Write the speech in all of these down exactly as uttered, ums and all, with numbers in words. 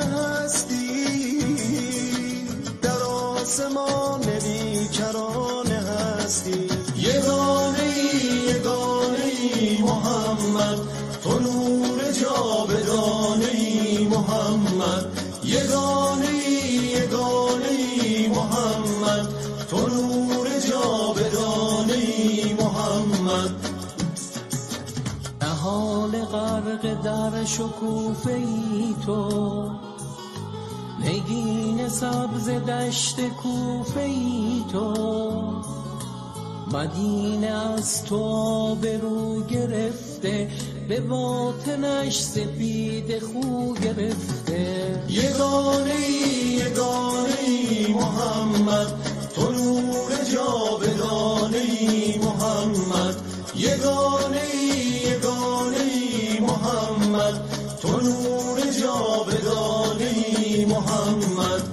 هستی، در آسمان بیکران هستی. یگانه ای یگانه ای محمد، تو نور جاودانه ای محمد. یگانه ای یگانه ای محمد، تو نور جاودانه ای محمد. نهال غرق در شکوفه ای تو، نگین سبز دشت کوفه ای تو، مدینه از تو آبرو گرفته، به باطنش سپید خو گرفته. یگانه ای یگانه ای محمد، تو نور جاودانه ای محمد. یگانه ای یگانه ای محمد، تو نور جاودانه ای محمد.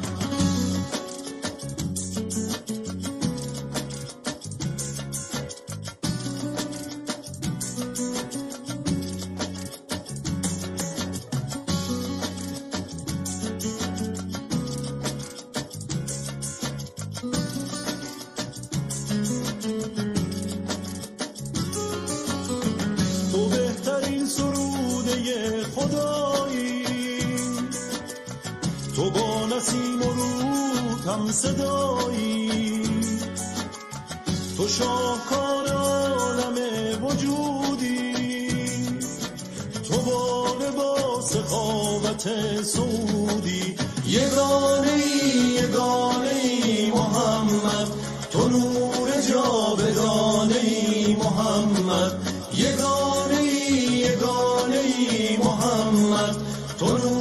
تو با نسیم و رود هم صدایی، تو شاهکار عالم وجودی، تو با لباس سخاوت سعودی. یگانه ای یگانه ای محمد، تو نور جاودانه ای محمد. یگانه ای یگانه ای محمد، تو نور